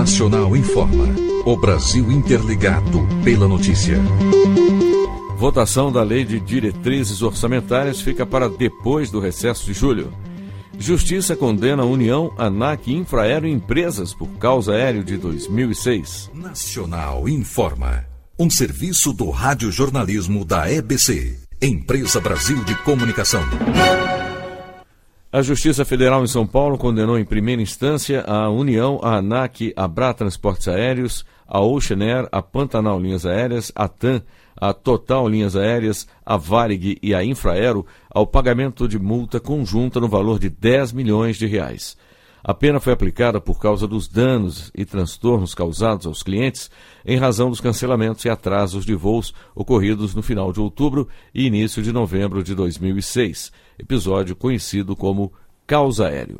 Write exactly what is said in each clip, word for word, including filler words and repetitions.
Nacional informa. O Brasil interligado pela notícia. Votação da Lei de Diretrizes Orçamentárias fica para depois do recesso de julho. Justiça condena a União, ANAC, Infraero e Empresas por causa aéreo de dois mil e seis. Nacional informa. Um serviço do radiojornalismo da E B C, Empresa Brasil de Comunicação. A Justiça Federal em São Paulo condenou em primeira instância a União, a ANAC, a Bra Transportes Aéreos, a Ocean Air, a Pantanal Linhas Aéreas, a TAM, a Total Linhas Aéreas, a Varig e a Infraero ao pagamento de multa conjunta no valor de dez milhões de reais. A pena foi aplicada por causa dos danos e transtornos causados aos clientes em razão dos cancelamentos e atrasos de voos ocorridos no final de outubro e início de novembro de dois mil e seis, episódio conhecido como caos aéreo.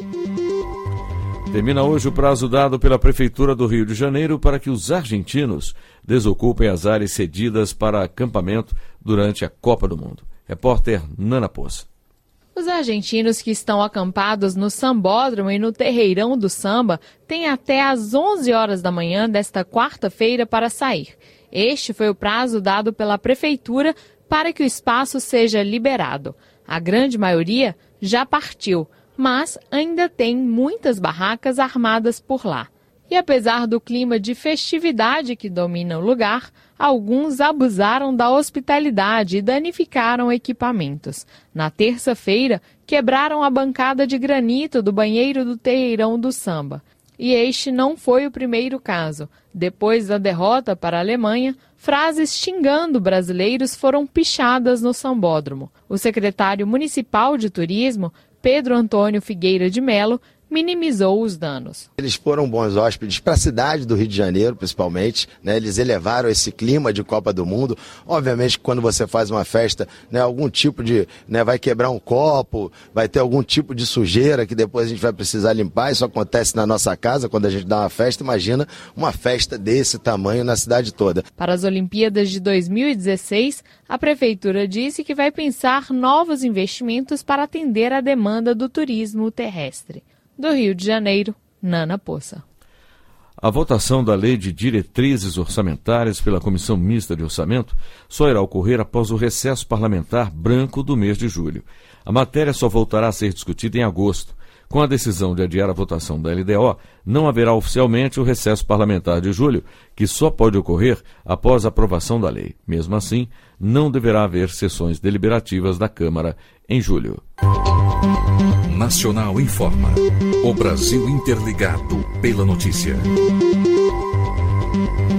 Termina hoje o prazo dado pela Prefeitura do Rio de Janeiro para que os argentinos desocupem as áreas cedidas para acampamento durante a Copa do Mundo. Repórter Nana Poça. Os argentinos que estão acampados no Sambódromo e no Terreirão do Samba têm até às onze horas da manhã desta quarta-feira para sair. Este foi o prazo dado pela Prefeitura para que o espaço seja liberado. A grande maioria já partiu, mas ainda tem muitas barracas armadas por lá. E apesar do clima de festividade que domina o lugar, alguns abusaram da hospitalidade e danificaram equipamentos. Na terça-feira, quebraram a bancada de granito do banheiro do Terreirão do Samba. E este não foi o primeiro caso. Depois da derrota para a Alemanha, frases xingando brasileiros foram pichadas no Sambódromo. O secretário municipal de turismo, Pedro Antônio Figueira de Melo, minimizou os danos. Eles foram bons hóspedes para a cidade do Rio de Janeiro, principalmente, né? Eles elevaram esse clima de Copa do Mundo. Obviamente, quando você faz uma festa, né, algum tipo de, né, vai quebrar um copo, vai ter algum tipo de sujeira que depois a gente vai precisar limpar. Isso acontece na nossa casa quando a gente dá uma festa. Imagina uma festa desse tamanho na cidade toda. Para as Olimpíadas de dois mil e dezesseis, a Prefeitura disse que vai pensar novos investimentos para atender a demanda do turismo terrestre. Do Rio de Janeiro, Nana Poça. A votação da Lei de Diretrizes Orçamentárias pela Comissão Mista de Orçamento só irá ocorrer após o recesso parlamentar branco do mês de julho. A matéria só voltará a ser discutida em agosto. Com a decisão de adiar a votação da L D O, não haverá oficialmente o recesso parlamentar de julho, que só pode ocorrer após a aprovação da lei. Mesmo assim, não deverá haver sessões deliberativas da Câmara em julho. Nacional informa. O Brasil interligado pela notícia.